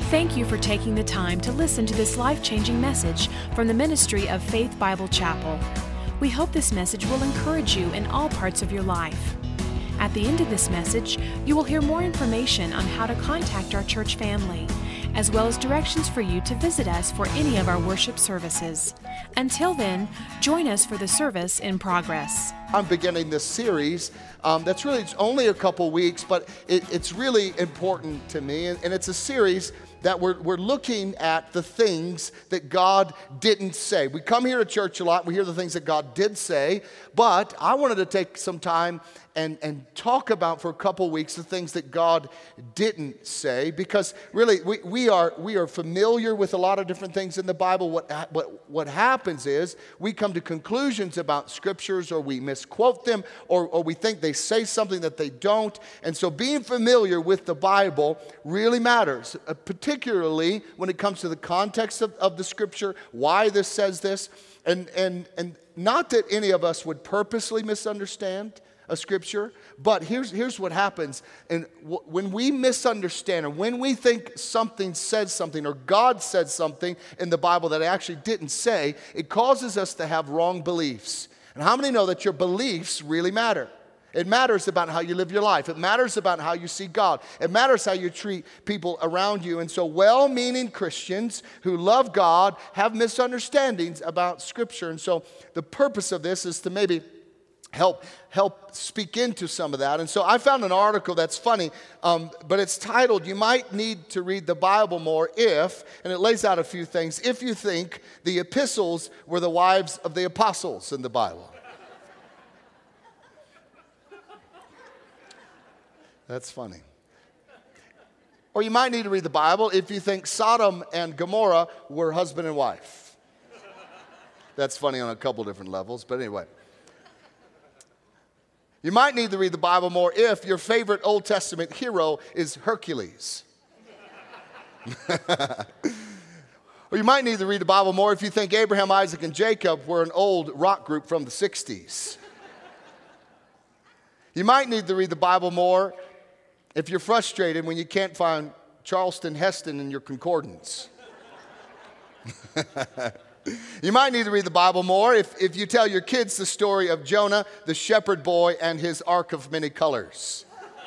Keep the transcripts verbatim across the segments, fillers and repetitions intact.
Thank you for taking the time to listen to this life-changing message from the ministry of Faith Bible Chapel. We hope this message will encourage you in all parts of your life. At the end of this message, you will hear more information on how to contact our church family, as well as directions for you to visit us for any of our worship services. Until then, join us for the service in progress. I'm beginning this series um, that's really, it's only a couple weeks, but it, it's really important to me, and, and it's a series that we're, we're looking at the things that God didn't say. We come here to church a lot, we hear the things that God did say, but I wanted to take some time and, and talk about for a couple weeks the things that God didn't say, because really we, we are we are familiar with a lot of different things in the Bible. What, what, what happens is we come to conclusions about scriptures, or we misquote them, or, or we think they say something that they don't, and so being familiar with the Bible really matters, uh, particularly when it comes to the context of, of the scripture, why this says this, and, and, and not that any of us would purposely misunderstand a scripture, but here's here's what happens. And w- when we misunderstand, or when we think something said something, or God said something in the Bible that it actually didn't say, it causes us to have wrong beliefs. And how many know that your beliefs really matter? It matters about how you live your life. It matters about how you see God. It matters how you treat people around you. And so well-meaning Christians who love God have misunderstandings about Scripture. And so the purpose of this is to maybe help help speak into some of that. And so I found an article that's funny, um, but it's titled, "You Might Need to Read the Bible More If," and it lays out a few things, if you think the epistles were the wives of the apostles in the Bible. That's funny. Or you might need to read the Bible if you think Sodom and Gomorrah were husband and wife. That's funny on a couple different levels, but anyway. You might need to read the Bible more if your favorite Old Testament hero is Hercules. Or you might need to read the Bible more if you think Abraham, Isaac, and Jacob were an old rock group from the sixties. You might need to read the Bible more if you're frustrated when you can't find Charleston Heston in your concordance. You might need to read the Bible more if, if you tell your kids the story of Jonah, the shepherd boy, and his ark of many colors.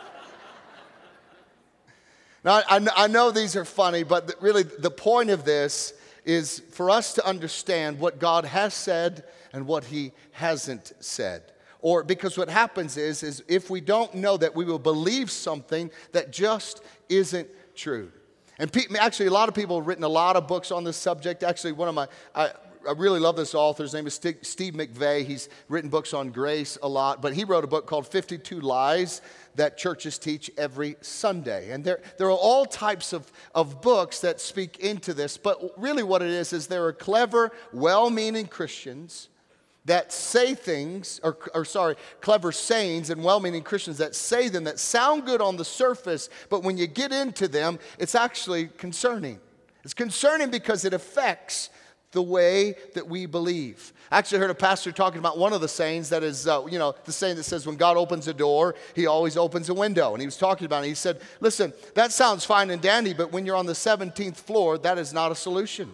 Now, I, I know these are funny, but really the point of this is for us to understand what God has said and what He hasn't said. Or because what happens is, is if we don't know that, we will believe something that just isn't true. And pe- actually, a lot of people have written a lot of books on this subject. Actually, one of my, I, I really love this author. His name is St- Steve McVey. He's written books on grace a lot, but he wrote a book called fifty-two Lies That Churches Teach Every Sunday. And there, there are all types of, of books that speak into this, but really what it is, is there are clever, well-meaning Christians that say things, or, or sorry, clever sayings and well-meaning Christians that say them that sound good on the surface, but when you get into them, it's actually concerning. It's concerning because it affects the way that we believe. I actually heard a pastor talking about one of the sayings that is, uh, you know, the saying that says when God opens a door, He always opens a window. And he was talking about it. He said, listen, that sounds fine and dandy, but when you're on the seventeenth floor, that is not a solution.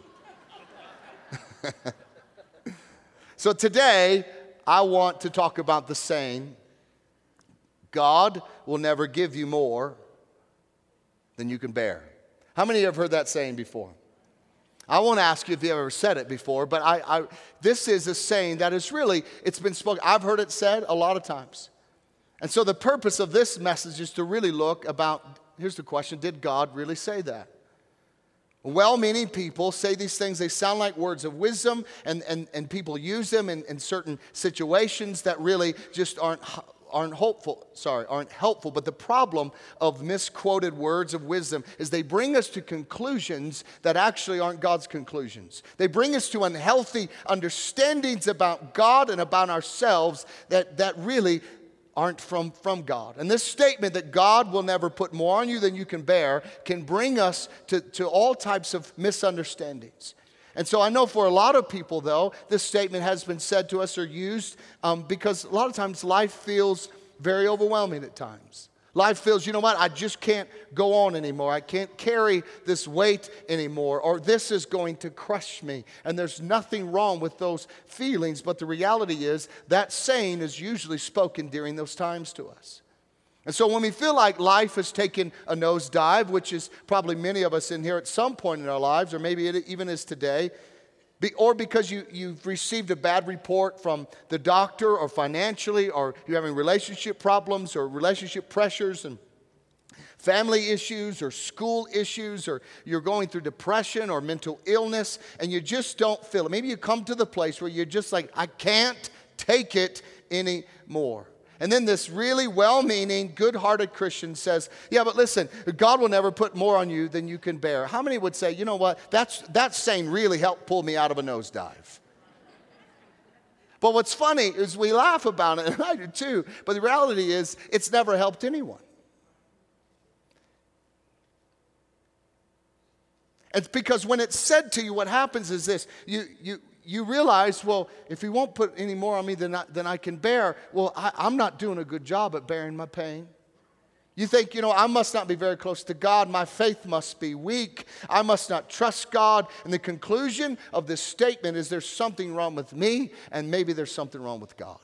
So today, I want to talk about the saying, God will never give you more than you can bear. How many have heard that saying before? I won't ask you if you've ever said it before, but I, I, this is a saying that is really, it's been spoken. I've heard it said a lot of times. And so the purpose of this message is to really look about, here's the question, did God really say that? Well-meaning people say these things, they sound like words of wisdom, and, and, and people use them in, in certain situations that really just aren't aren't hopeful, sorry, aren't helpful. But the problem of misquoted words of wisdom is they bring us to conclusions that actually aren't God's conclusions. They bring us to unhealthy understandings about God and about ourselves that, that really aren't from, from God. And this statement that God will never put more on you than you can bear can bring us to, to all types of misunderstandings. And so I know for a lot of people, though, this statement has been said to us or used um, because a lot of times life feels very overwhelming at times. Life feels, you know what, I just can't go on anymore. I can't carry this weight anymore, or this is going to crush me. And there's nothing wrong with those feelings, but the reality is that saying is usually spoken during those times to us. And so when we feel like life has taken a nosedive, which is probably many of us in here at some point in our lives, or maybe it even is today, Be, or because you, you've received a bad report from the doctor, or financially, or you're having relationship problems or relationship pressures and family issues or school issues, or you're going through depression or mental illness and you just don't feel it. Maybe you come to the place where you're just like, I can't take it anymore. And then this really well-meaning, good-hearted Christian says, yeah, but listen, God will never put more on you than you can bear. How many would say, you know what, that's, that saying really helped pull me out of a nosedive? But what's funny is we laugh about it, and I do too, but the reality is it's never helped anyone. It's because when it's said to you, what happens is this, you, you, you realize, well, if he won't put any more on me than I, than I can bear, well, I, I'm not doing a good job at bearing my pain. You think, you know, I must not be very close to God. My faith must be weak. I must not trust God. And the conclusion of this statement is there's something wrong with me, and maybe there's something wrong with God.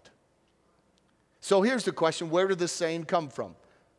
So here's the question, where did this saying come from?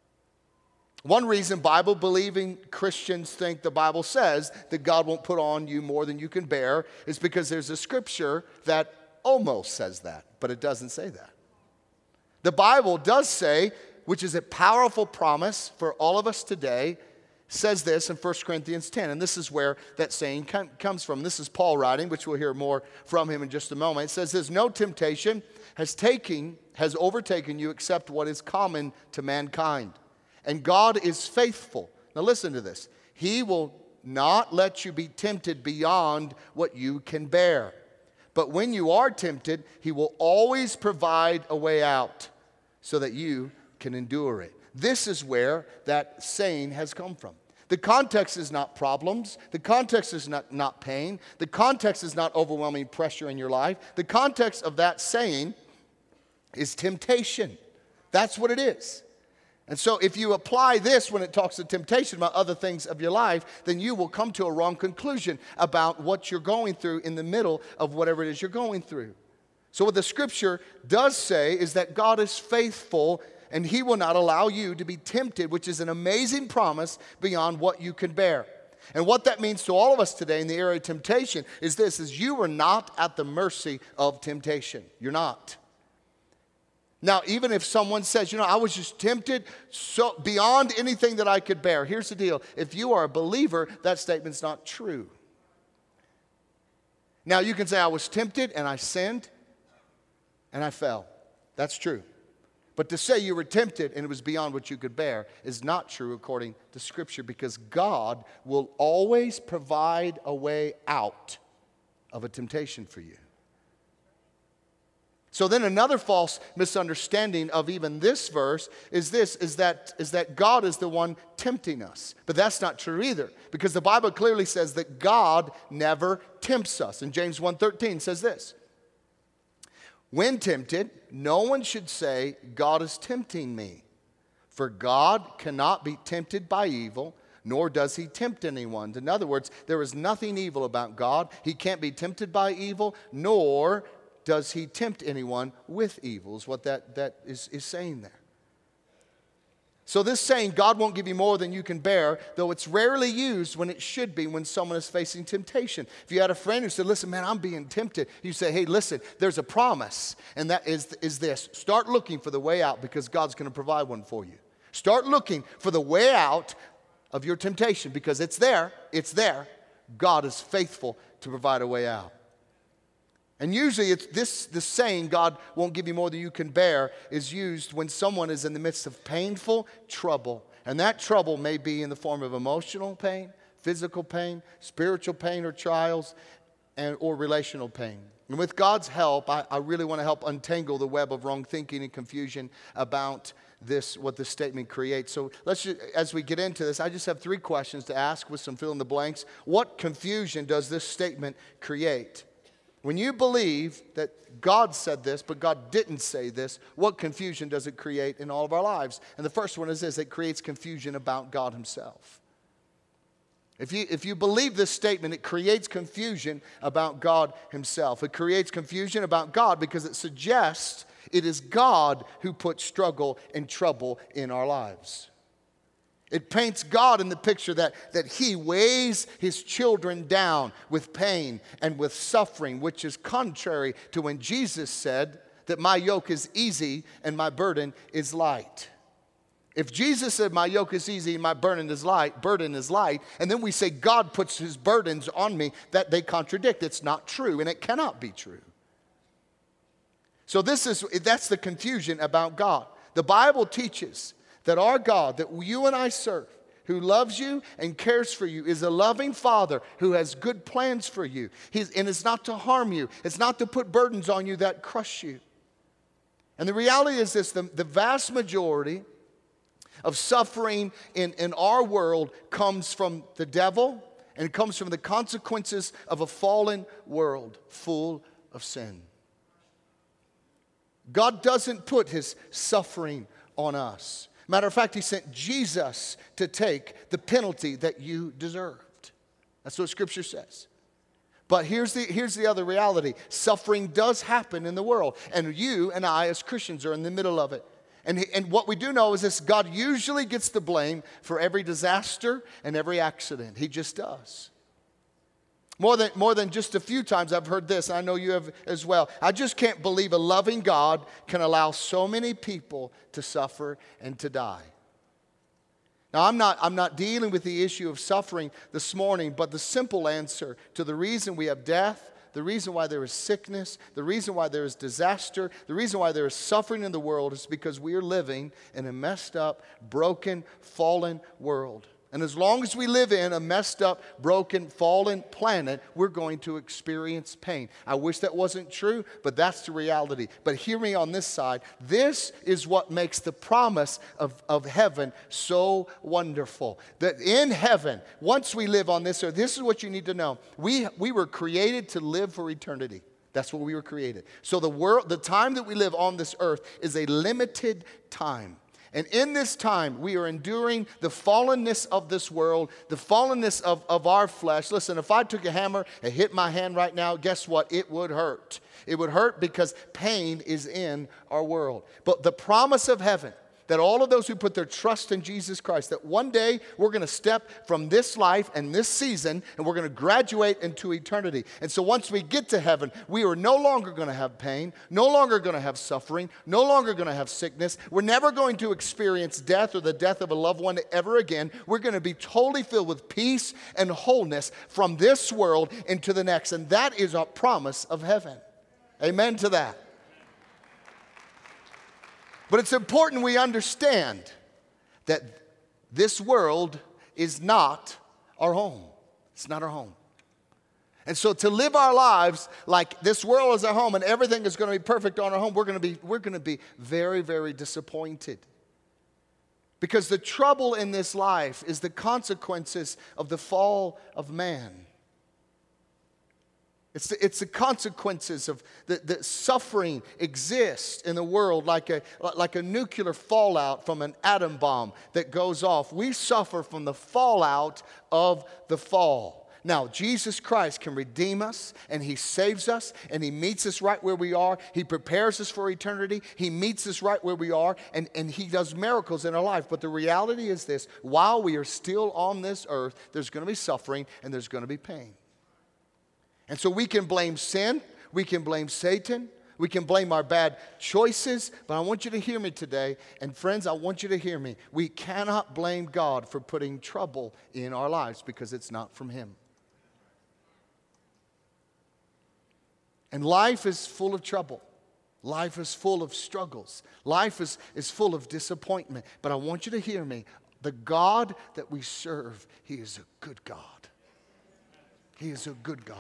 One reason Bible-believing Christians think the Bible says that God won't put on you more than you can bear is because there's a scripture that almost says that, but it doesn't say that. The Bible does say, which is a powerful promise for all of us today, says this in First Corinthians ten, and this is where that saying com- comes from. This is Paul writing, which we'll hear more from him in just a moment. It says this, no temptation has taken, has overtaken you except what is common to mankind. And God is faithful. Now listen to this. He will not let you be tempted beyond what you can bear. But when you are tempted, he will always provide a way out so that you can endure it. This is where that saying has come from. The context is not problems. The context is not, not pain. The context is not overwhelming pressure in your life. The context of that saying is temptation. That's what it is. And so if you apply this when it talks to temptation about other things of your life, then you will come to a wrong conclusion about what you're going through in the middle of whatever it is you're going through. So what the scripture does say is that God is faithful and he will not allow you to be tempted, which is an amazing promise beyond what you can bear. And what that means to all of us today in the area of temptation is this, is you are not at the mercy of temptation. You're not. Now, even if someone says, you know, I was just tempted so beyond anything that I could bear. Here's the deal. If you are a believer, that statement's not true. Now, you can say, I was tempted and I sinned and I fell. That's true. But to say you were tempted and it was beyond what you could bear is not true according to Scripture, because God will always provide a way out of a temptation for you. So then another false misunderstanding of even this verse is this, is that, is that God is the one tempting us. But that's not true either, because the Bible clearly says that God never tempts us. And James one thirteen says this, when tempted, no one should say, God is tempting me. For God cannot be tempted by evil, nor does he tempt anyone. In other words, there is nothing evil about God. He can't be tempted by evil, nor does he tempt anyone with evil, is what that, that is, is saying there. So this saying, God won't give you more than you can bear, though it's rarely used when it should be when someone is facing temptation. If you had a friend who said, listen, man, I'm being tempted, you say, hey, listen, there's a promise, and that is, is this. Start looking for the way out, because God's going to provide one for you. Start looking for the way out of your temptation, because it's there. It's there. God is faithful to provide a way out. And usually it's this, this saying, God won't give you more than you can bear, is used when someone is in the midst of painful trouble. And that trouble may be in the form of emotional pain, physical pain, spiritual pain or trials, and, or relational pain. And with God's help, I, I really want to help untangle the web of wrong thinking and confusion about this, what this statement creates. So let's just, as we get into this, I just have three questions to ask with some fill in the blanks. What confusion does this statement create? When you believe that God said this, but God didn't say this, what confusion does it create in all of our lives? And the first one is this: it creates confusion about God himself. If you, if you believe this statement, it creates confusion about God himself. It creates confusion about God because it suggests it is God who puts struggle and trouble in our lives. It paints God in the picture that, that he weighs his children down with pain and with suffering, which is contrary to when Jesus said that my yoke is easy and my burden is light. If Jesus said my yoke is easy and my burden is light, burden is light, and then we say God puts his burdens on me, that they contradict. It's not true, and it cannot be true. So this is that's the confusion about God. The Bible teaches that our God, that you and I serve, who loves you and cares for you, is a loving Father who has good plans for you. He's, and it's not to harm you. It's not to put burdens on you that crush you. And the reality is this: the, the vast majority of suffering in, in our world comes from the devil, and it comes from the consequences of a fallen world full of sin. God doesn't put his suffering on us. Matter of fact, he sent Jesus to take the penalty that you deserved. That's what Scripture says. But here's the, here's the other reality. Suffering does happen in the world, and you and I as Christians are in the middle of it. And, and what we do know is this: God usually gets the blame for every disaster and every accident. He just does. More than, more than just a few times I've heard this, and I know you have as well. I just can't believe a loving God can allow so many people to suffer and to die. Now, I'm not, I'm not dealing with the issue of suffering this morning, but the simple answer to the reason we have death, the reason why there is sickness, the reason why there is disaster, the reason why there is suffering in the world is because we are living in a messed up, broken, fallen world. And as long as we live in a messed up, broken, fallen planet, we're going to experience pain. I wish that wasn't true, but that's the reality. But hear me on this side. This is what makes the promise of, of heaven so wonderful. That in heaven, once we live on this earth, this is what you need to know. We, we were created to live for eternity. That's what we were created. So the world, the time that we live on this earth is a limited time. And in this time, we are enduring the fallenness of this world, the fallenness of, of our flesh. Listen, if I took a hammer and hit my hand right now, guess what? It would hurt. It would hurt because pain is in our world. But the promise of heaven, that all of those who put their trust in Jesus Christ, that one day we're going to step from this life and this season, and we're going to graduate into eternity. And so once we get to heaven, we are no longer going to have pain, no longer going to have suffering, no longer going to have sickness. We're never going to experience death or the death of a loved one ever again. We're going to be totally filled with peace and wholeness from this world into the next. And that is our promise of heaven. Amen to that. But it's important we understand that this world is not our home. It's not our home. And so to live our lives like this world is our home and everything is going to be perfect on our home, we're going to be, we're going to be very, very disappointed. Because the trouble in this life is the consequences of the fall of man. It's the, it's the consequences of the, the suffering exists in the world like a, like a nuclear fallout from an atom bomb that goes off. We suffer from the fallout of the fall. Now, Jesus Christ can redeem us, and he saves us, and he meets us right where we are. He prepares us for eternity. He meets us right where we are, and, and he does miracles in our life. But the reality is this: while we are still on this earth, there's going to be suffering and there's going to be pain. And so we can blame sin, we can blame Satan, we can blame our bad choices, but I want you to hear me today, and friends, I want you to hear me. We cannot blame God for putting trouble in our lives because it's not from him. And life is full of trouble. Life is full of struggles. Life is, is full of disappointment. But I want you to hear me. The God that we serve, he is a good God. He is a good God.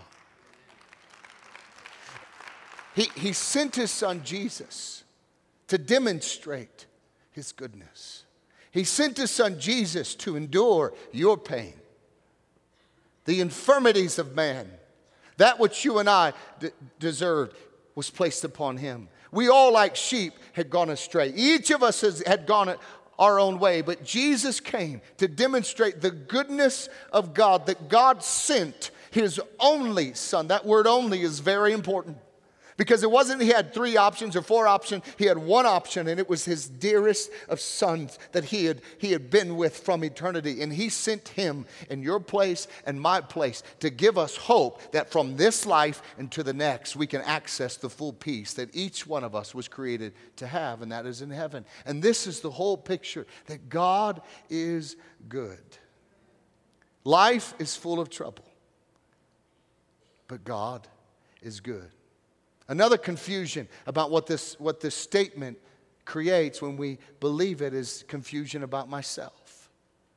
He, he sent his son Jesus to demonstrate his goodness. He sent his son Jesus to endure your pain, the infirmities of man, That which you and I d- deserved was placed upon him. We all, like sheep, had gone astray. Each of us has, had gone our own way, but Jesus came to demonstrate the goodness of God, that God sent his only son. That word only is very important, because it wasn't he had three options or four options. He had one option, and it was his dearest of sons that he had, he had been with from eternity. And he sent him in your place and my place to give us hope that from this life into the next, we can access the full peace that each one of us was created to have, and that is in heaven. And this is the whole picture, that God is good. Life is full of trouble, but God is good. Another confusion about what this, what this statement creates when we believe it is confusion about myself.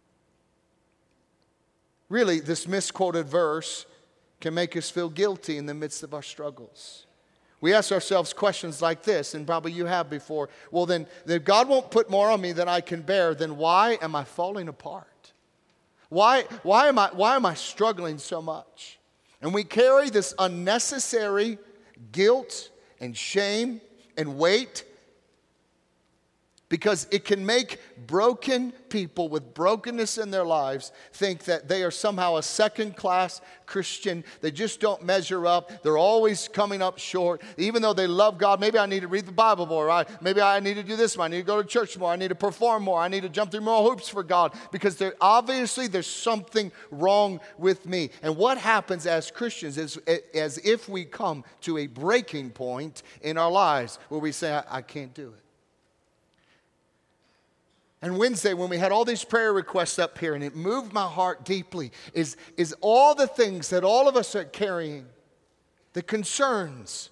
Really, this misquoted verse can make us feel guilty in the midst of our struggles. We ask ourselves questions like this, and probably you have before. Well, then, if God won't put more on me than I can bear, then why am I falling apart? Why, why, am I, why am I struggling so much? And we carry this unnecessary guilt and shame and weight, because it can make broken people with brokenness in their lives think that they are somehow a second-class Christian. They just don't measure up. They're always coming up short. Even though they love God, maybe I need to read the Bible more. Right? Maybe I need to do this more. I need to go to church more. I need to perform more. I need to jump through more hoops for God, because there, obviously there's something wrong with me. And what happens as Christians is as if we come to a breaking point in our lives where we say, I, I can't do it. And Wednesday, when we had all these prayer requests up here, and it moved my heart deeply, is, is all the things that all of us are carrying, the concerns,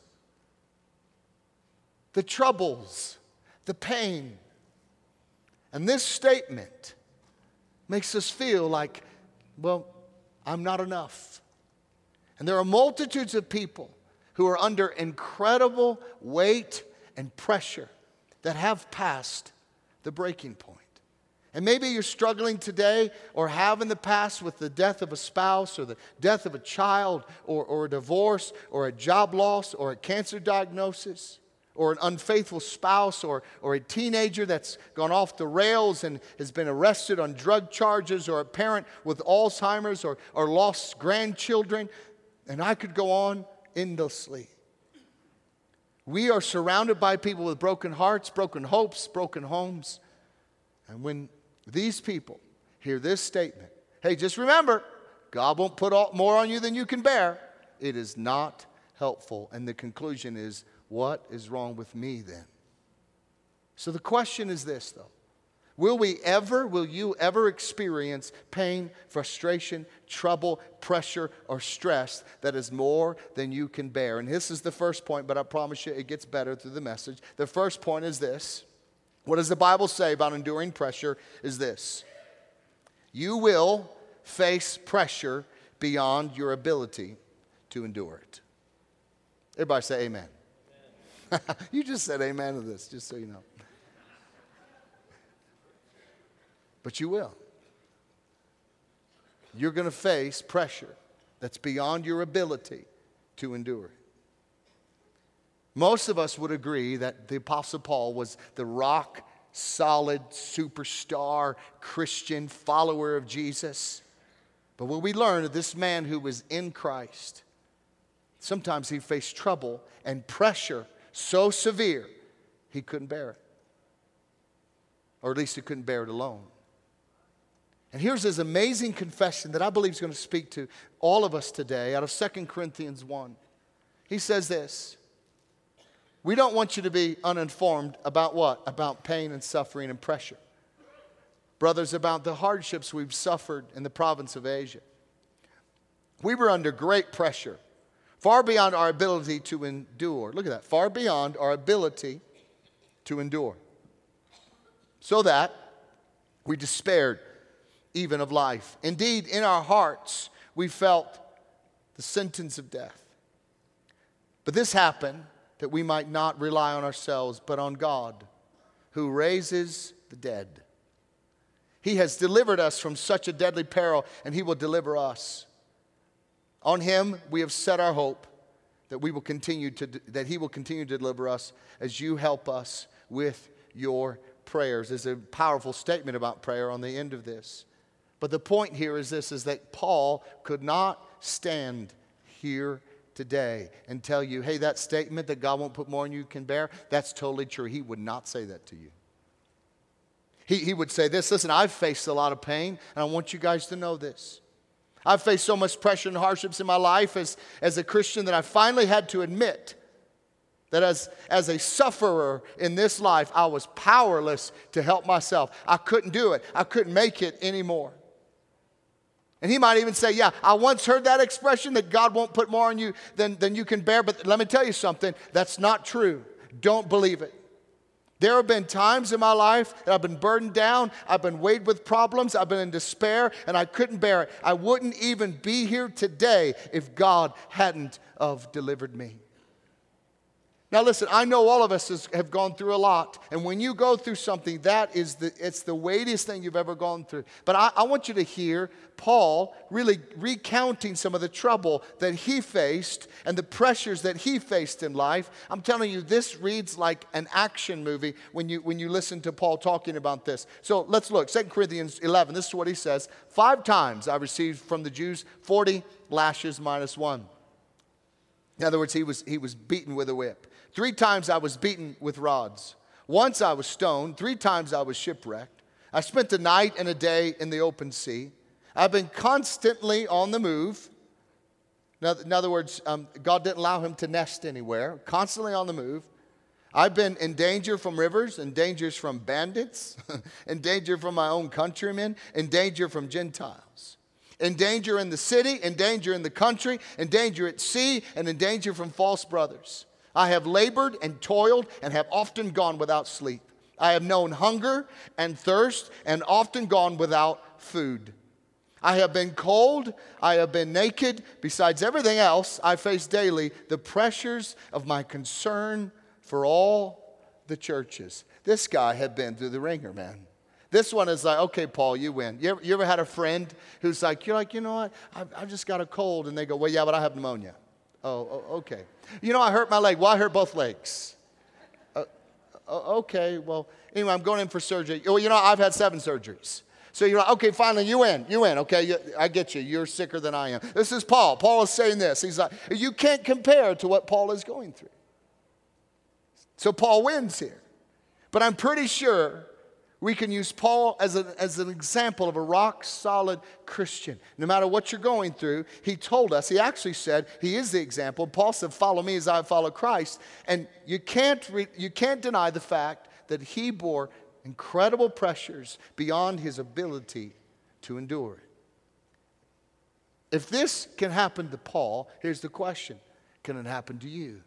the troubles, the pain. And this statement makes us feel like, well, I'm not enough. And there are multitudes of people who are under incredible weight and pressure that have passed the breaking point. And maybe you're struggling today or have in the past with the death of a spouse or the death of a child or, or a divorce or a job loss or a cancer diagnosis or an unfaithful spouse or, or a teenager that's gone off the rails and has been arrested on drug charges, or a parent with Alzheimer's or, or lost grandchildren. And I could go on endlessly. We are surrounded by people with broken hearts, broken hopes, broken homes. And when these people hear this statement, hey, just remember, God won't put all, more on you than you can bear, it is not helpful. And the conclusion is, what is wrong with me then? So the question is this, though. Will we ever, will you ever experience pain, frustration, trouble, pressure, or stress that is more than you can bear? And this is the first point, but I promise you it gets better through the message. The first point is this. What does the Bible say about enduring pressure is this. You will face pressure beyond your ability to endure it. Everybody say amen. Amen. You just said amen to this, just so you know. But you will. You're going to face pressure that's beyond your ability to endure it. Most of us would agree that the Apostle Paul was the rock solid superstar Christian follower of Jesus. But what we learned of this man who was in Christ, sometimes he faced trouble and pressure so severe he couldn't bear it. Or at least he couldn't bear it alone. And here's his amazing confession that I believe is going to speak to all of us today out of Second Corinthians one. He says this. We don't want you to be uninformed about what? About pain and suffering and pressure. Brothers, about the hardships we've suffered in the province of Asia. We were under great pressure, far beyond our ability to endure. Look at that, far beyond our ability to endure. So that we despaired even of life. Indeed, in our hearts, we felt the sentence of death. But this happened that we might not rely on ourselves, but on God, who raises the dead. He has delivered us from such a deadly peril, and He will deliver us On him we have set our hope that we will continue to that he will continue to deliver us as you help us with your prayers. There's a powerful statement about prayer on the end of this. But the point here is this, is that Paul could not stand here today and tell you, hey, that statement that God won't put more than you can bear, that's totally true. He would not say that to you. He, he would say this, listen, I've faced a lot of pain, and I want you guys to know this. I've faced so much pressure and hardships in my life as, as a Christian that I finally had to admit that as, as a sufferer in this life, I was powerless to help myself. I couldn't do it. I couldn't make it anymore. And he might even say, yeah, I once heard that expression that God won't put more on you than, than you can bear. But let me tell you something, that's not true. Don't believe it. There have been times in my life that I've been burdened down, I've been weighed with problems, I've been in despair, and I couldn't bear it. I wouldn't even be here today if God hadn't have delivered me. Now listen, I know all of us has, have gone through a lot. And when you go through something, that is the, it's the weightiest thing you've ever gone through. But I, I want you to hear Paul really recounting some of the trouble that he faced and the pressures that he faced in life. I'm telling you, this reads like an action movie when you, when you listen to Paul talking about this. So let's look, Second Corinthians eleven, this is what he says. Five times I received from the Jews forty lashes minus one. In other words, he was, he was beaten with a whip. Three times I was beaten with rods. Once I was stoned. Three times I was shipwrecked. I spent a night and a day in the open sea. I've been constantly on the move. In other words, um, God didn't allow him to nest anywhere. Constantly on the move. I've been in danger from rivers, in dangers from bandits, in danger from my own countrymen, in danger from Gentiles. In danger in the city, in danger in the country, in danger at sea, and in danger from false brothers. I have labored and toiled and have often gone without sleep. I have known hunger and thirst and often gone without food. I have been cold, I have been naked. Besides everything else, I face daily the pressures of my concern for all the churches. This guy had been through the ringer, man. This one is like, okay, Paul, you win. You ever, you ever had a friend who's like, you're like, you know what, I've, I've just got a cold. And they go, well, yeah, but I have pneumonia. Oh, okay. You know, I hurt my leg. Well, I hurt both legs. Uh, okay, well, anyway, I'm going in for surgery. Oh, you know, I've had seven surgeries. So you're like, okay, finally, you win. You win, okay? You, I get you. You're sicker than I am. This is Paul. Paul is saying this. He's like, you can't compare to what Paul is going through. So Paul wins here. But I'm pretty sure we can use Paul as, a, as an example of a rock-solid Christian. No matter what you're going through, he told us, he actually said, he is the example. Paul said, follow me as I follow Christ. And you can't, re, you can't deny the fact that he bore incredible pressures beyond his ability to endure it. If this can happen to Paul, here's the question. Can it happen to you?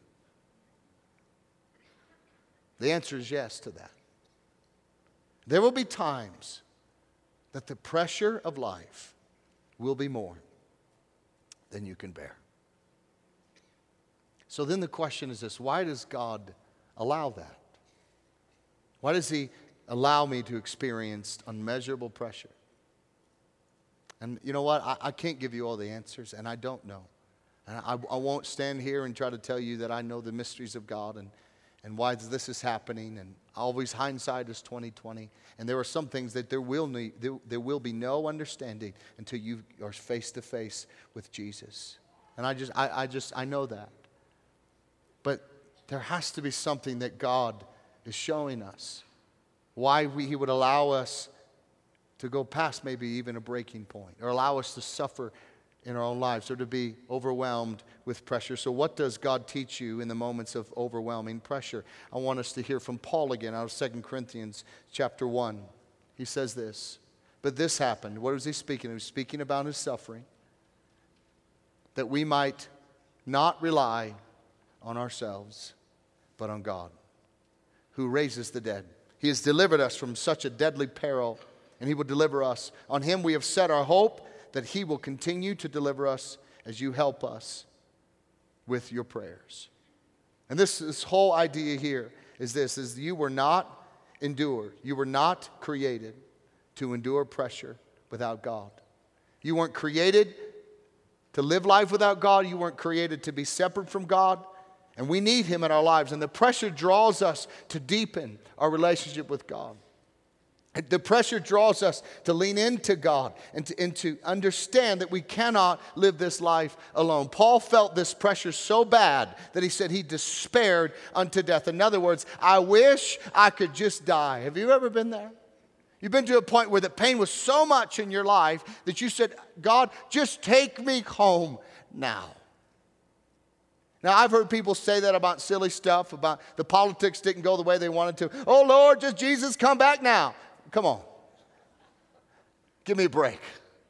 The answer is yes to that. There will be times that the pressure of life will be more than you can bear. So then the question is this, why does God allow that? Why does he allow me to experience unmeasurable pressure? And you know what? I, I can't give you all the answers, and I don't know. And I, I won't stand here and try to tell you that I know the mysteries of God and and why this is happening, and always hindsight is twenty twenty. And there are some things that there will need, there, there will be no understanding until you are face to face with Jesus. And I just, I, I just, I know that. But there has to be something that God is showing us. Why we, He would allow us to go past maybe even a breaking point, or allow us to suffer in our own lives, or to be overwhelmed with pressure. So what does God teach you in the moments of overwhelming pressure? I want us to hear from Paul again out of Second Corinthians chapter one. He says this, but this happened. What was he speaking? He was speaking about his suffering, that we might not rely on ourselves, but on God, who raises the dead. He has delivered us from such a deadly peril, and He will deliver us. On Him we have set our hope, that He will continue to deliver us as you help us with your prayers. And this, this whole idea here is this, is you were not endured. You were not created to endure pressure without God. You weren't created to live life without God. You weren't created to be separate from God. And we need Him in our lives. And the pressure draws us to deepen our relationship with God. The pressure draws us to lean into God and to, and to understand that we cannot live this life alone. Paul felt this pressure so bad that he said he despaired unto death. In other words, I wish I could just die. Have you ever been there? You've been to a point where the pain was so much in your life that you said, God, just take me home now. Now, I've heard people say that about silly stuff, about the politics didn't go the way they wanted to. Oh, Lord, just Jesus come back now. Come on. Give me a break.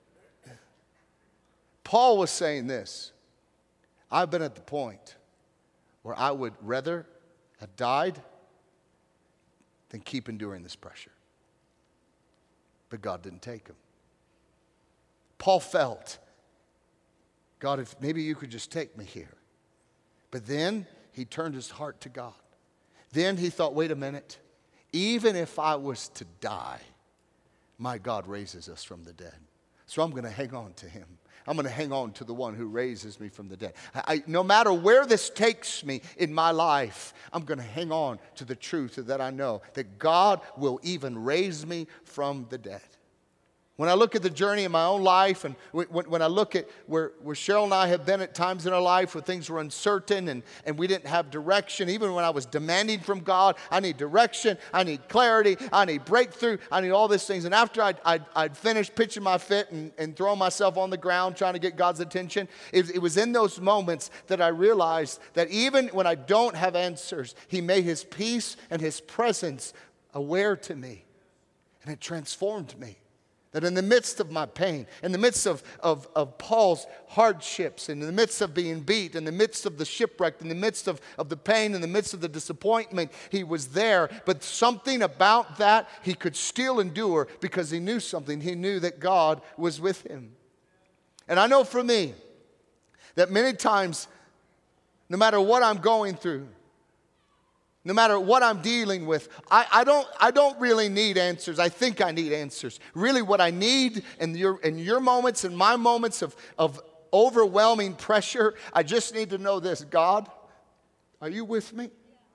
Paul was saying this. I've been at the point where I would rather have died than keep enduring this pressure. But God didn't take him. Paul felt, God, if maybe you could just take me here. But then he turned his heart to God. Then he thought, wait a minute. Even if I was to die, my God raises us from the dead. So I'm going to hang on to him. I'm going to hang on to the one who raises me from the dead. I, I, no matter where this takes me in my life, I'm going to hang on to the truth that I know that God will even raise me from the dead. When I look at the journey in my own life, and when, when I look at where, where Cheryl and I have been at times in our life where things were uncertain and, and we didn't have direction, even when I was demanding from God, I need direction, I need clarity, I need breakthrough, I need all these things. And after I'd, I'd, I'd finished pitching my fit and, and throwing myself on the ground trying to get God's attention, it, it was in those moments that I realized that even when I don't have answers, He made His peace and His presence aware to me. And it transformed me. That in the midst of my pain, in the midst of, of, of Paul's hardships, in the midst of being beat, in the midst of the shipwreck, in the midst of, of the pain, in the midst of the disappointment, he was there. But something about that he could still endure because he knew something. He knew that God was with him. And I know for me that many times, no matter what I'm going through, no matter what I'm dealing with, I, I, don't, I don't really need answers. I think I need answers. Really what I need in your, in your moments and my moments of, of overwhelming pressure, I just need to know this. God, are you with me?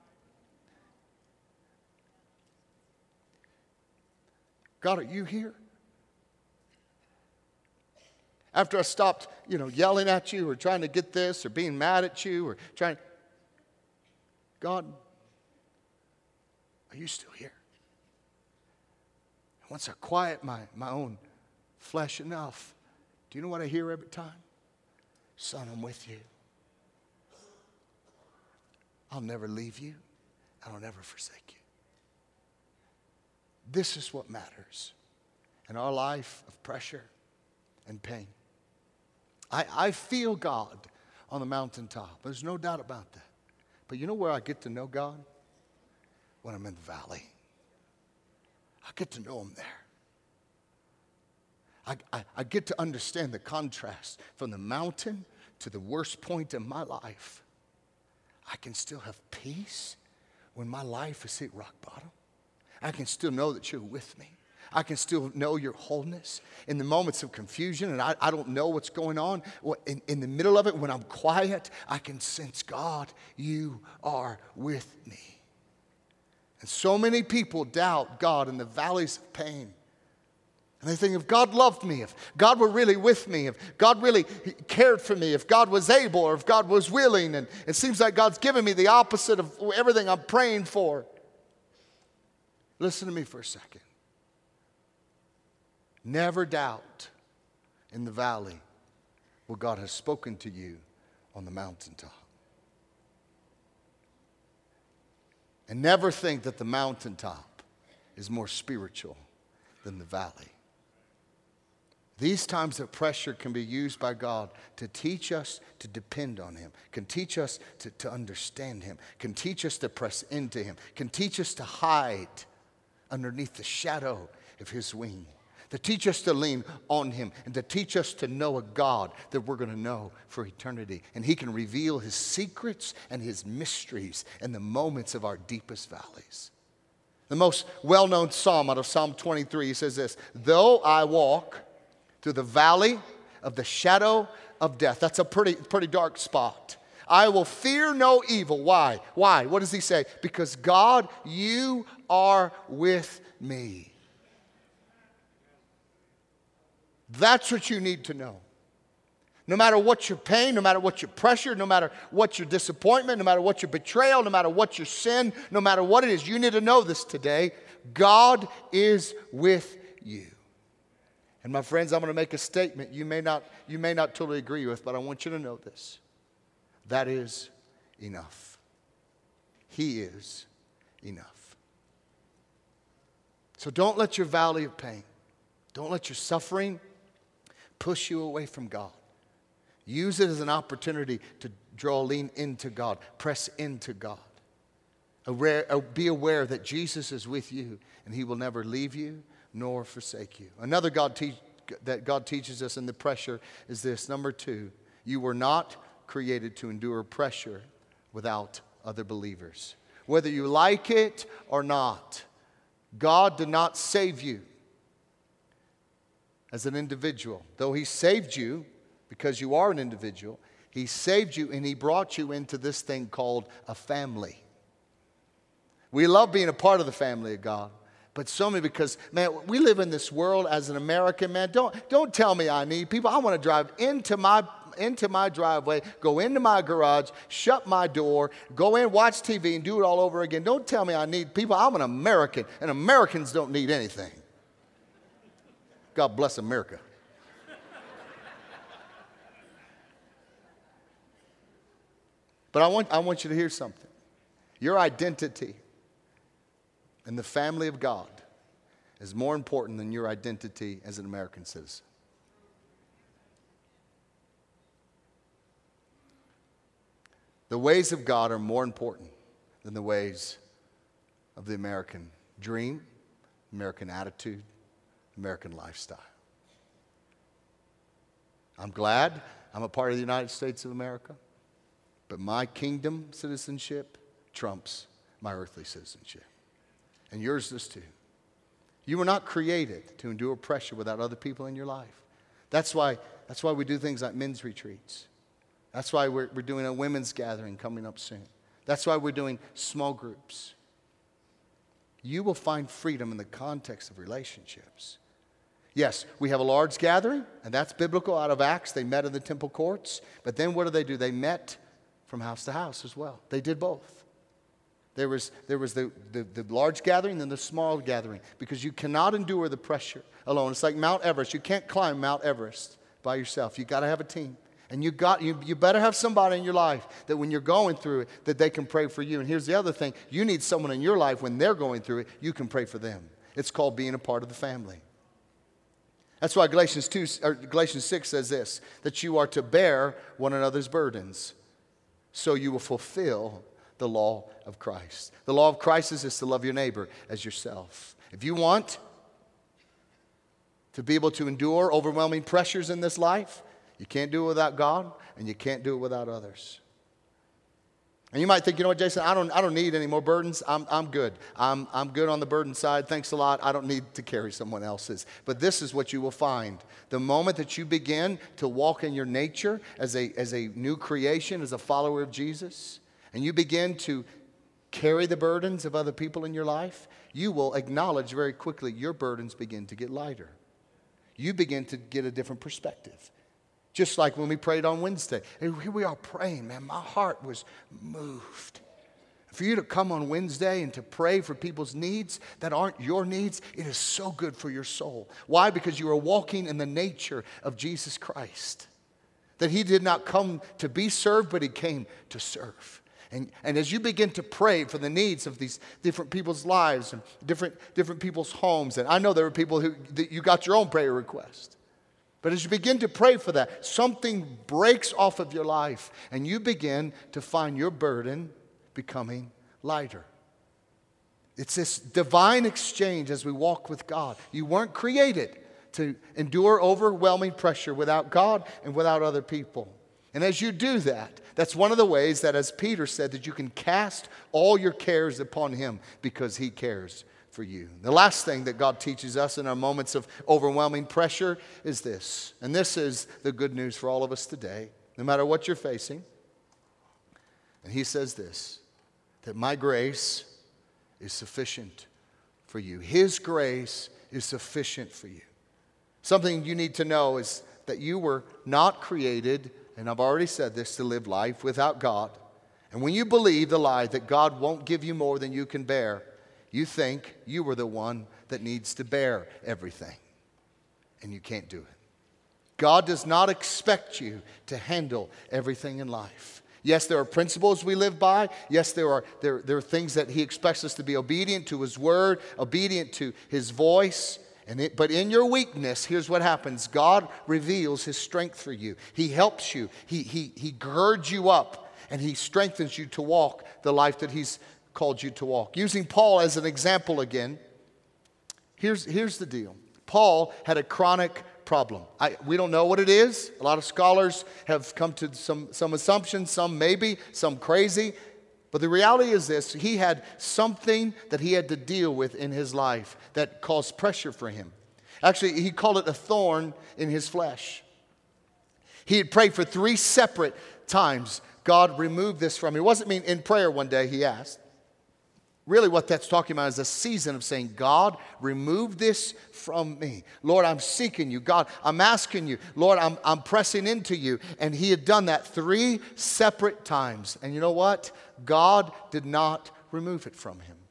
God, are you here? After I stopped, you know, yelling at you or trying to get this or being mad at you or trying, God, are you still here? And once I quiet my, my own flesh enough, do you know what I hear every time? Son, I'm with you. I'll never leave you, and I'll never forsake you. This is what matters in our life of pressure and pain. I, I feel God on the mountaintop. There's no doubt about that. But you know where I get to know God? When I'm in the valley. I get to know him there. I, I, I get to understand the contrast from the mountain to the worst point in my life. I can still have peace when my life has hit rock bottom. I can still know that you're with me. I can still know your wholeness in the moments of confusion and I, I don't know what's going on. In, in the middle of it, when I'm quiet, I can sense, God, you are with me. And so many people doubt God in the valleys of pain. And they think, if God loved me, if God were really with me, if God really cared for me, if God was able, or if God was willing, and it seems like God's given me the opposite of everything I'm praying for. Listen to me for a second. Never doubt in the valley what God has spoken to you on the mountaintop. And never think that the mountaintop is more spiritual than the valley. These times of pressure can be used by God to teach us to depend on him, can teach us to, to understand him, can teach us to press into him, can teach us to hide underneath the shadow of his wing, to teach us to lean on him, and to teach us to know a God that we're going to know for eternity. And he can reveal his secrets and his mysteries in the moments of our deepest valleys. The most well-known psalm out of Psalm twenty-three says this, though I walk through the valley of the shadow of death. That's a pretty, pretty dark spot. I will fear no evil. Why? Why? What does he say? Because God, you are with me. That's what you need to know. No matter what your pain, no matter what your pressure, no matter what your disappointment, no matter what your betrayal, no matter what your sin, no matter what it is, you need to know this today. God is with you. And my friends, I'm going to make a statement you may not, you may not totally agree with, but I want you to know this. That is enough. He is enough. So don't let your valley of pain, don't let your suffering push you away from God. Use it as an opportunity to draw lean into God, press into God. Aware, be aware that Jesus is with you and he will never leave you nor forsake you. Another God te- that God teaches us in the pressure is this. Number two, you were not created to endure pressure without other believers. Whether you like it or not, God did not save you as an individual. Though he saved you because you are an individual, he saved you and he brought you into this thing called a family. We love being a part of the family of God. But so many, because, man, we live in this world as an American, man. Don't, don't tell me I need people. I want to drive into my into my driveway, go into my garage, shut my door, go in, watch T V, and do it all over again. Don't tell me I need people. I'm an American, and Americans don't need anything. God bless America. But I want, I want you to hear something. Your identity in the family of God is more important than your identity as an American citizen. The ways of God are more important than the ways of the American dream, American attitude, American lifestyle. I'm glad I'm a part of the United States of America, but my kingdom citizenship trumps my earthly citizenship. And yours does too. You were not created to endure pressure without other people in your life. That's why, that's why we do things like men's retreats. That's why we're, we're doing a women's gathering coming up soon. That's why we're doing small groups. You will find freedom in the context of relationships. Yes, we have a large gathering, and that's biblical out of Acts. They met in the temple courts. But then what did they do? They met from house to house as well. They did both. There was, there was the, the, the large gathering and the small gathering, because you cannot endure the pressure alone. It's like Mount Everest. You can't climb Mount Everest by yourself. You've got to have a team. And you got you, you better have somebody in your life that when you're going through it, that they can pray for you. And here's the other thing. You need someone in your life when they're going through it, you can pray for them. It's called being a part of the family. That's why Galatians two or Galatians six says this, that you are to bear one another's burdens, so you will fulfill the law of Christ. The law of Christ is this, to love your neighbor as yourself. If you want to be able to endure overwhelming pressures in this life, you can't do it without God, and you can't do it without others. And you might think, you know what, Jason, I don't, I don't need any more burdens. I'm, I'm good. I'm, I'm good on the burden side. Thanks a lot. I don't need to carry someone else's. But this is what you will find. The moment that you begin to walk in your nature as a, as a new creation, as a follower of Jesus, and you begin to carry the burdens of other people in your life, you will acknowledge very quickly your burdens begin to get lighter. You begin to get a different perspective. Just like when we prayed on Wednesday. And here we are praying, man. My heart was moved. For you to come on Wednesday and to pray for people's needs that aren't your needs, it is so good for your soul. Why? Because you are walking in the nature of Jesus Christ. That he did not come to be served, but he came to serve. And, and as you begin to pray for the needs of these different people's lives and different, different people's homes, and I know there are people who, that you got your own prayer request. But as you begin to pray for that, something breaks off of your life, and you begin to find your burden becoming lighter. It's this divine exchange as we walk with God. You weren't created to endure overwhelming pressure without God and without other people. And as you do that, that's one of the ways that, as Peter said, that you can cast all your cares upon him because he cares for you. The last thing that God teaches us in our moments of overwhelming pressure is this. And this is the good news for all of us today, no matter what you're facing. And he says this, that my grace is sufficient for you. His grace is sufficient for you. Something you need to know is that you were not created, and I've already said this, to live life without God. And when you believe the lie that God won't give you more than you can bear, you think you were the one that needs to bear everything. And you can't do it. God does not expect you to handle everything in life. Yes, there are principles we live by. Yes, there are, there, there are things that he expects us to be obedient to his word, obedient to his voice. And it, but in your weakness, here's what happens. God reveals his strength for you. He helps you. He, he, he girds you up, and he strengthens you to walk the life that he's called you to walk. Using Paul as an example again, here's, here's the deal. Paul had a chronic problem. I, we don't know what it is. A lot of scholars have come to some, some assumptions, some maybe, some crazy. But the reality is this, he had something that he had to deal with in his life that caused pressure for him. Actually, he called it a thorn in his flesh. He had prayed for three separate times, God, remove this from me. It wasn't mean in prayer one day he asked. Really what that's talking about is a season of saying, God, remove this from me. Lord, I'm seeking you. God, I'm asking you. Lord, I'm, I'm pressing into you. And he had done that three separate times. And you know what? God did not remove it from him.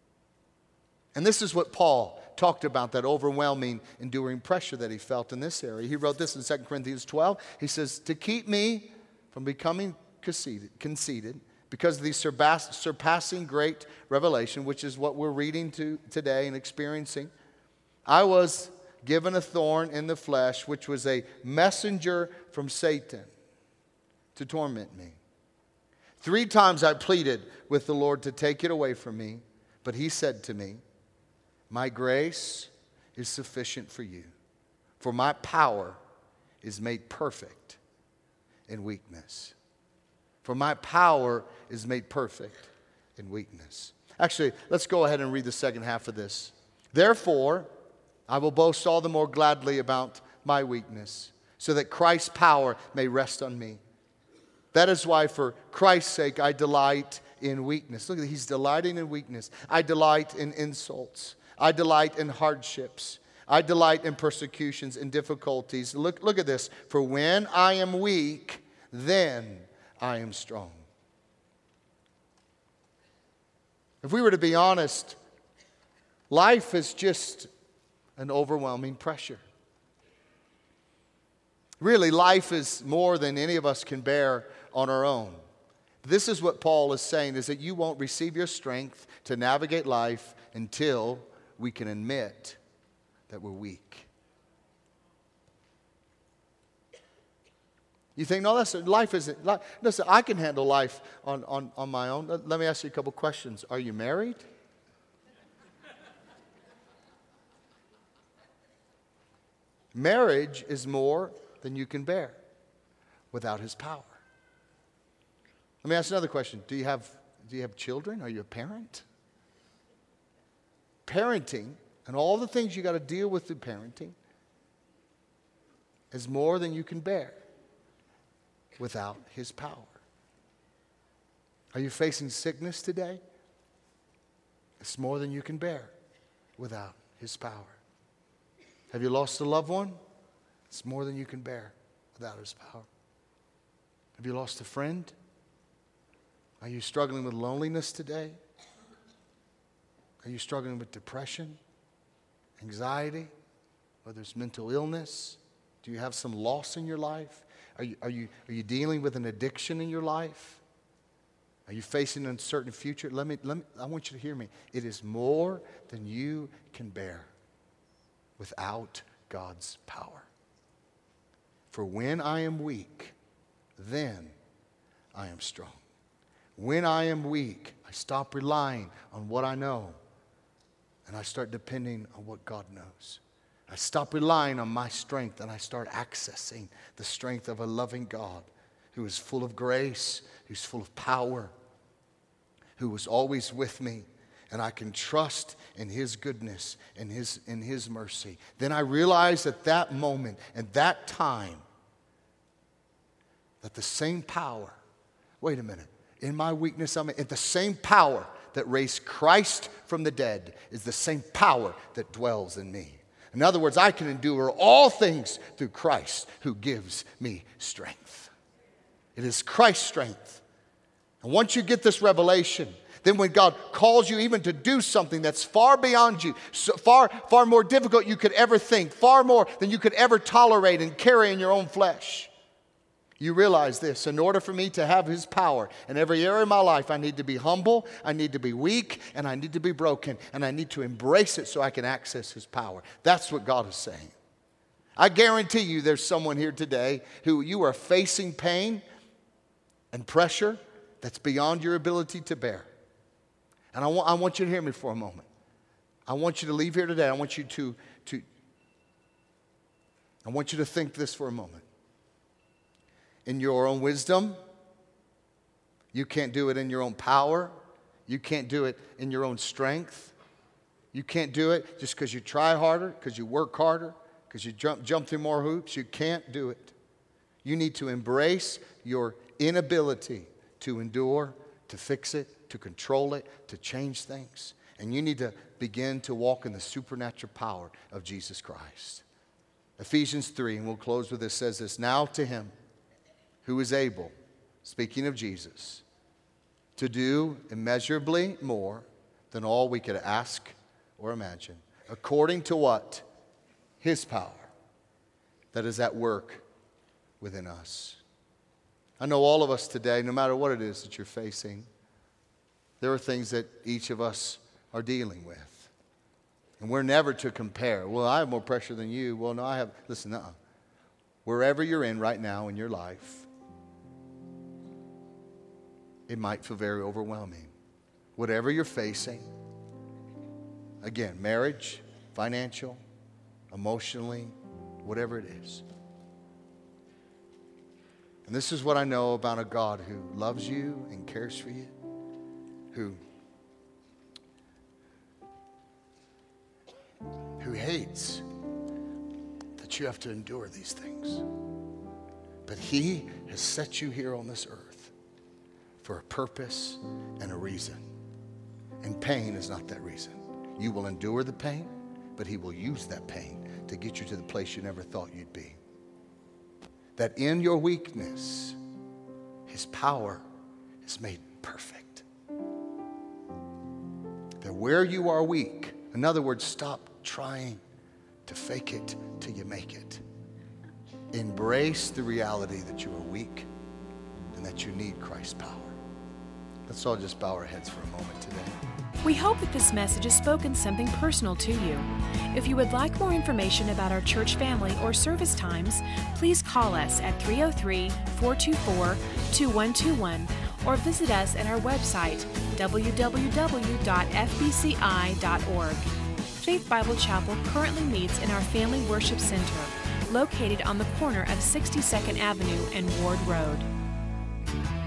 And this is what Paul talked about, that overwhelming, enduring pressure that he felt in this area. He wrote this in Second Corinthians twelve. He says, to keep me from becoming conceited, conceited because of the surpass, surpassing great revelation, which is what we're reading to today and experiencing, I was given a thorn in the flesh, which was a messenger from Satan to torment me. Three times I pleaded with the Lord to take it away from me, but he said to me, my grace is sufficient for you, for my power is made perfect in weakness. For my power is made perfect in weakness. Actually, let's go ahead and read the second half of this. Therefore, I will boast all the more gladly about my weakness, so that Christ's power may rest on me. That is why, for Christ's sake, I delight in weakness. Look at that, he's delighting in weakness. I delight in insults. I delight in hardships. I delight in persecutions and difficulties. Look, look at this. For when I am weak, then I am strong. If we were to be honest, life is just an overwhelming pressure. Really, life is more than any of us can bear on our own. This is what Paul is saying, is that you won't receive your strength to navigate life until we can admit that we're weak. You think, no, that's life isn't. Life. Listen, I can handle life on, on, on my own. Let, let me ask you a couple questions. Are you married? Marriage is more than you can bear without his power. Let me ask another question. Do you have, do you have children? Are you a parent? Parenting and all the things you got to deal with through parenting is more than you can bear without his power. Are you facing sickness today? It's more than you can bear without his power. Have you lost a loved one? It's more than you can bear without his power. Have you lost a friend? Are you struggling with loneliness today? Are you struggling with depression, anxiety, whether it's mental illness? Do you have some loss in your life? Are you, are you, are you dealing with an addiction in your life? Are you facing an uncertain future? Let me, let me, I want you to hear me. It is more than you can bear without God's power. For when I am weak, then I am strong. When I am weak, I stop relying on what I know, and I start depending on what God knows. I stop relying on my strength, and I start accessing the strength of a loving God who is full of grace, who's full of power, who was always with me. and I can trust in His goodness and His, in His mercy, then I realize at that moment and that time that the same power, wait a minute, in my weakness, I'm in the same power that raised Christ from the dead is the same power that dwells in me. In other words, I can endure all things through Christ who gives me strength. It is Christ's strength. And once you get this revelation, then when God calls you even to do something that's far beyond you, so far, far more difficult you could ever think, far more than you could ever tolerate and carry in your own flesh, you realize this: in order for me to have His power in every area of my life, I need to be humble, I need to be weak, and I need to be broken, and I need to embrace it so I can access His power. That's what God is saying. I guarantee you there's someone here today who you are facing pain and pressure that's beyond your ability to bear. And I want, I want you to hear me for a moment. I want you to leave here today. I want you to, to, I want you to think this for a moment. In your own wisdom, you can't do it in your own power. You can't do it in your own strength. You can't do it just because you try harder, because you work harder, because you jump, jump through more hoops. You can't do it. You need to embrace your inability to endure, to fix it, to control it, to change things. And you need to begin to walk in the supernatural power of Jesus Christ. Ephesians three, and we'll close with this, says this: now to Him who is able, speaking of Jesus, to do immeasurably more than all we could ask or imagine, according to what? His power that is at work within us. I know all of us today, no matter what it is that you're facing, there are things that each of us are dealing with. And we're never to compare. Well, I have more pressure than you. Well, no, I have. Listen, uh-uh. Wherever you're in right now in your life, it might feel very overwhelming. Whatever you're facing, again, marriage, financial, emotionally, whatever it is. And this is what I know about a God who loves you and cares for you, who, who hates that you have to endure these things. But He has set you here on this earth for a purpose and a reason. And pain is not that reason. You will endure the pain, but He will use that pain to get you to the place you never thought you'd be. That in your weakness, His power is made perfect. That where you are weak, in other words, stop trying to fake it till you make it. Embrace the reality that you are weak and that you need Christ's power. Let's all just bow our heads for a moment today. We hope that this message has spoken something personal to you. If you would like more information about our church family or service times, please call us at three oh three, four two four, two one two one or visit us at our website, w w w dot f b c i dot org. Faith Bible Chapel currently meets in our Family Worship Center, located on the corner of sixty-second Avenue and Ward Road.